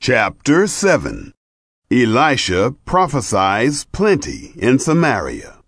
Chapter 7. Elisha prophesies plenty in Samaria.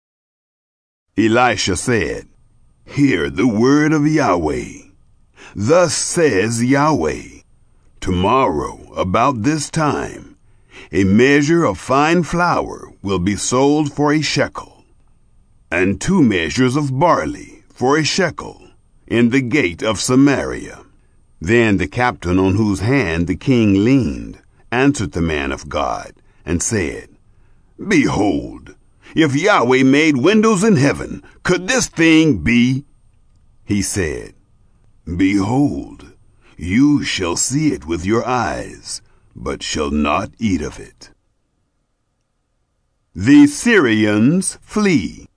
Elisha said, "Hear the word of Yahweh. Thus says Yahweh, tomorrow about this time, a measure of fine flour will be sold for a shekel, and 2 measures of barley for a shekel in the gate of Samaria." Then the captain on whose hand the king leaned answered the man of God and said, "Behold, if Yahweh made windows in heaven, could this thing be?" He said, "Behold, you shall see it with your eyes, but shall not eat of it." The Syrians flee.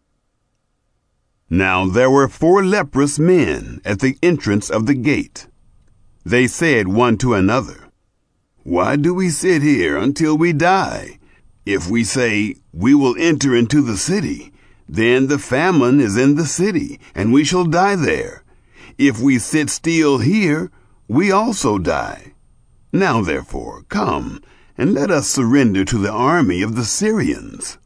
Now there were 4 leprous men at the entrance of the gate. They said one to another, "Why do we sit here until we die? If we say, 'We will enter into the city,' then the famine is in the city, and we shall die there. If we sit still here, we also die. Now therefore, come, and let us surrender to the army of the Syrians.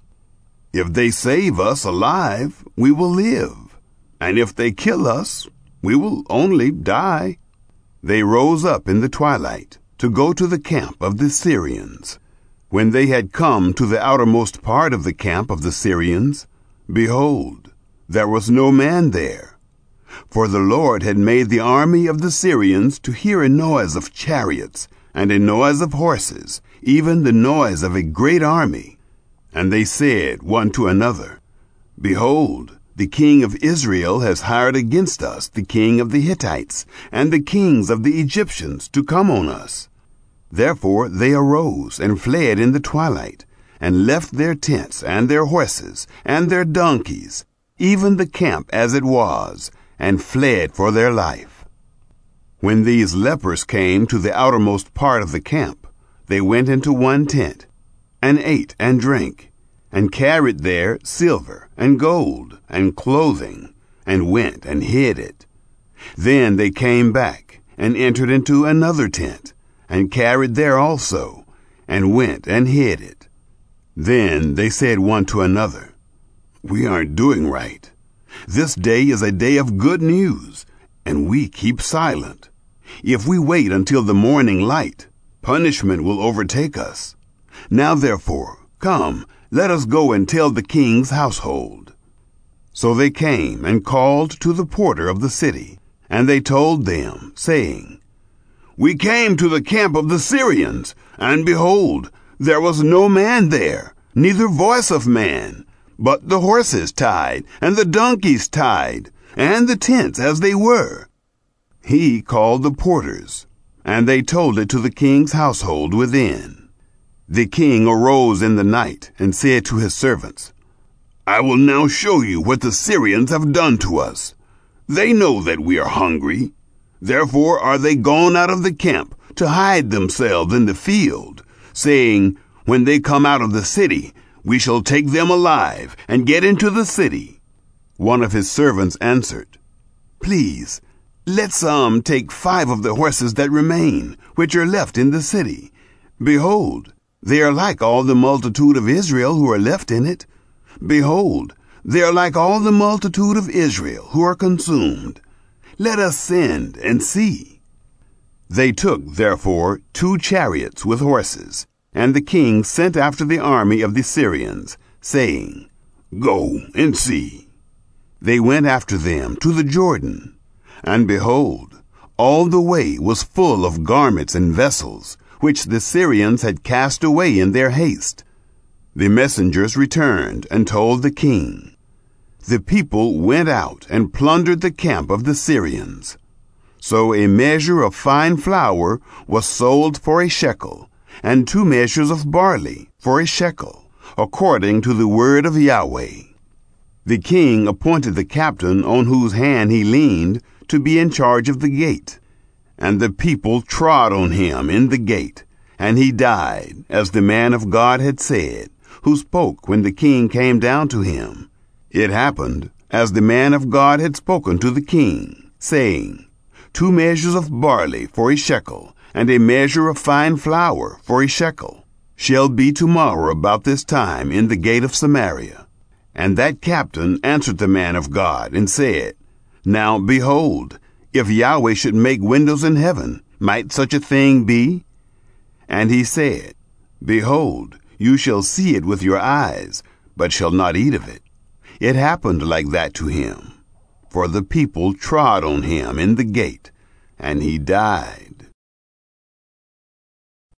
If they save us alive, we will live, and if they kill us, we will only die." They rose up in the twilight to go to the camp of the Syrians. When they had come to the outermost part of the camp of the Syrians, behold, there was no man there. For the Lord had made the army of the Syrians to hear a noise of chariots and a noise of horses, even the noise of a great army. And they said one to another, "Behold, the king of Israel has hired against us the king of the Hittites and the kings of the Egyptians to come on us." Therefore they arose and fled in the twilight, and left their tents and their horses and their donkeys, even the camp as it was, and fled for their life. When these lepers came to the outermost part of the camp, they went into one tent, and ate and drank, and carried there silver and gold and clothing, and went and hid it. Then they came back and entered into another tent, and carried there also, and went and hid it. Then they said one to another, "We aren't doing right. This day is a day of good news, and we keep silent. If we wait until the morning light, punishment will overtake us. Now therefore, come, let us go and tell the king's household." So they came and called to the porter of the city, and they told them, saying, "We came to the camp of the Syrians, and behold, there was no man there, neither voice of man, but the horses tied, and the donkeys tied, and the tents as they were." He called the porters, and they told it to the king's household within. The king arose in the night and said to his servants, "I will now show you what the Syrians have done to us. They know that we are hungry. Therefore are they gone out of the camp to hide themselves in the field, saying, 'When they come out of the city, we shall take them alive and get into the city.'" One of his servants answered, "Please, let some take 5 of the horses that remain, which are left in the city. Behold, they are like all the multitude of Israel who are left in it. Behold, they are like all the multitude of Israel who are consumed. Let us send and see." They took, therefore, 2 chariots with horses, and the king sent after the army of the Syrians, saying, "Go and see." They went after them to the Jordan, and behold, all the way was full of garments and vessels, which the Syrians had cast away in their haste. The messengers returned and told the king. The people went out and plundered the camp of the Syrians. So a measure of fine flour was sold for a shekel, and 2 measures of barley for a shekel, according to the word of Yahweh. The king appointed the captain on whose hand he leaned to be in charge of the gate. And the people trod on him in the gate, and he died, as the man of God had said, who spoke when the king came down to him. It happened, as the man of God had spoken to the king, saying, 2 measures of barley for a shekel, and a measure of fine flour for a shekel, shall be tomorrow about this time in the gate of Samaria. And that captain answered the man of God, and said, Now behold, if Yahweh should make windows in heaven, might such a thing be? And he said, Behold, you shall see it with your eyes, but shall not eat of it. It happened like that to him. For the people trod on him in the gate, and he died.